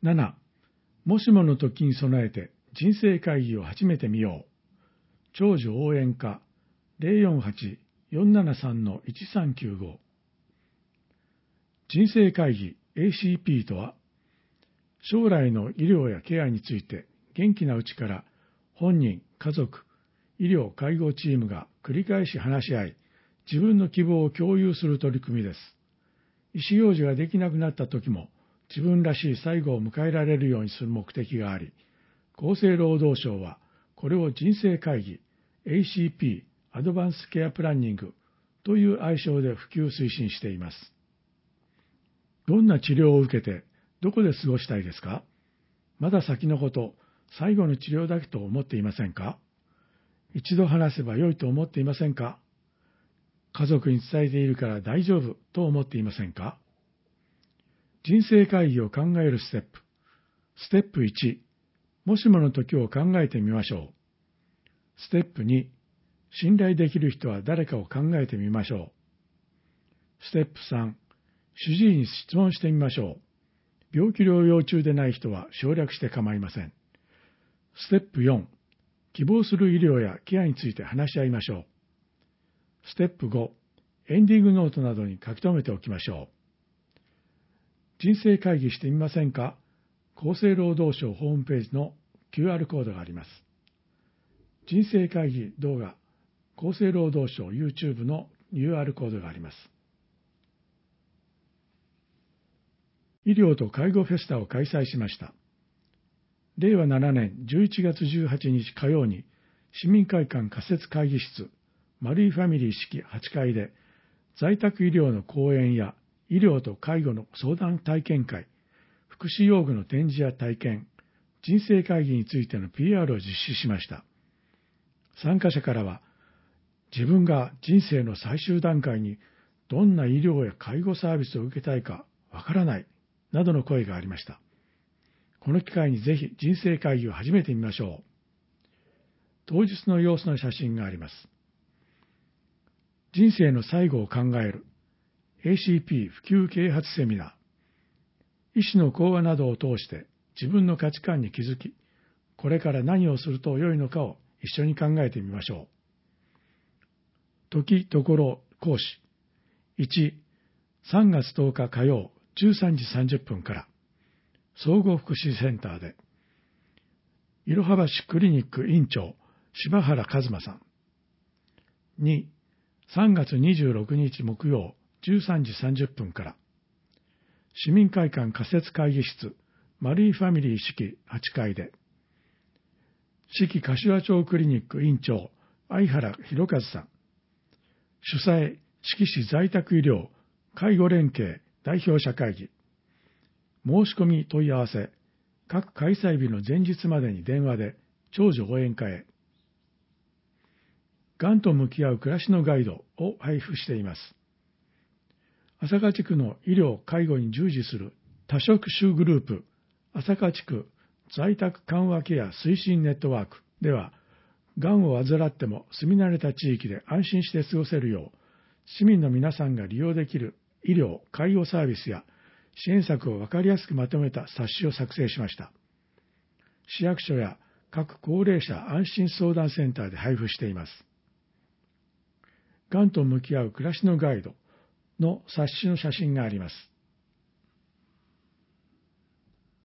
7. もしもの時に備えて人生会議を始めてみよう。長寿応援歌 048-473-1395。人生会議 ACP とは、将来の医療やケアについて元気なうちから本人、家族、医療・介護チームが繰り返し話し合い、自分の希望を共有する取り組みです。意思表示ができなくなった時も自分らしい最後を迎えられるようにする目的があり、厚生労働省はこれを人生会議 ACP アドバンスケアプランニングという愛称で普及推進しています。どんな治療を受けてどこで過ごしたいですか？まだ先のこと、最後の治療だけと思っていませんか？一度話せば良いと思っていませんか？家族に伝えているから大丈夫と思っていませんか？人生会議を考えるステップ。ステップ1、もしもの時を考えてみましょう。ステップ2、信頼できる人は誰かを考えてみましょう。ステップ3、主治医に質問してみましょう。病気療養中でない人は省略して構いません。ステップ4、希望する医療やケアについて話し合いましょう。ステップ5、エンディングノートなどに書き留めておきましょう。人生会議してみませんか？厚生労働省ホームページの QR コードがあります。人生会議動画、厚生労働省 YouTube の UR コードがあります。医療と介護フェスタを開催しました。令和7年11月18日火曜に市民会館仮設会議室マルイファミリー式8階で在宅医療の講演や医療と介護の相談体験会、福祉用具の展示や体験、人生会議についての PR を実施しました。参加者からは、自分が人生の最終段階にどんな医療や介護サービスを受けたいかわからないなどの声がありました。この機会にぜひ人生会議を始めてみましょう。当日の様子の写真があります。人生の最後を考える ACP 普及啓発セミナー。医師の講話などを通して自分の価値観に気づき、これから何をすると良いのかを一緒に考えてみましょう。時ところ講師。1、3月10日火曜13時30分から、総合福祉センターで、いろは橋クリニック院長、柴原一馬さん。2、3月26日木曜13時30分から、市民会館仮設会議室、マリーファミリー式8階で、四季柏町クリニック院長、相原博一さん。主催、四季市在宅医療、介護連携代表者会議。申し込み問い合わせ、各開催日の前日までに電話で、長寿応援会へ。がんと向き合う暮らしのガイドを配布しています。朝霞地区の医療・介護に従事する多職種グループ、朝霞地区在宅緩和ケア推進ネットワークでは、がんを患っても住み慣れた地域で安心して過ごせるよう、市民の皆さんが利用できる医療・介護サービスや支援策を分かりやすくまとめた冊子を作成しました。市役所や各高齢者安心相談センターで配布しています。がんと向き合う暮らしのガイドの冊子の写真があります。